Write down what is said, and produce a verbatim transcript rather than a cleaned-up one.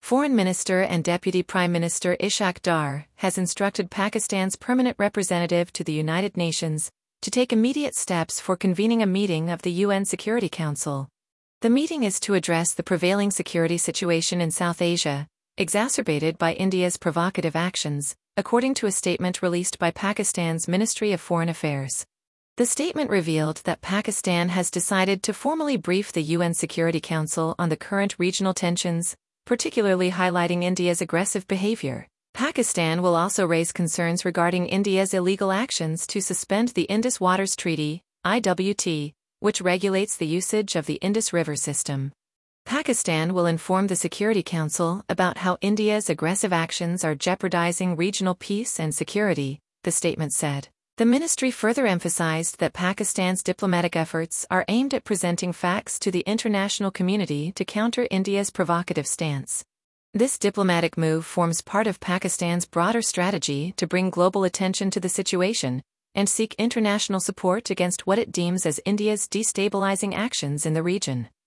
Foreign Minister and Deputy Prime Minister Ishaq Dar has instructed Pakistan's permanent representative to the United Nations to take immediate steps for convening a meeting of the U N Security Council. The meeting is to address the prevailing security situation in South Asia, exacerbated by India's provocative actions, according to a statement released by Pakistan's Ministry of Foreign Affairs. The statement revealed that Pakistan has decided to formally brief the U N Security Council on the current regional tensions, particularly highlighting India's aggressive behavior. Pakistan will also raise concerns regarding India's illegal actions to suspend the Indus Waters Treaty, I W T, which regulates the usage of the Indus River system. Pakistan will inform the Security Council about how India's aggressive actions are jeopardizing regional peace and security, the statement said. The ministry further emphasized that Pakistan's diplomatic efforts are aimed at presenting facts to the international community to counter India's provocative stance. This diplomatic move forms part of Pakistan's broader strategy to bring global attention to the situation and seek international support against what it deems as India's destabilizing actions in the region.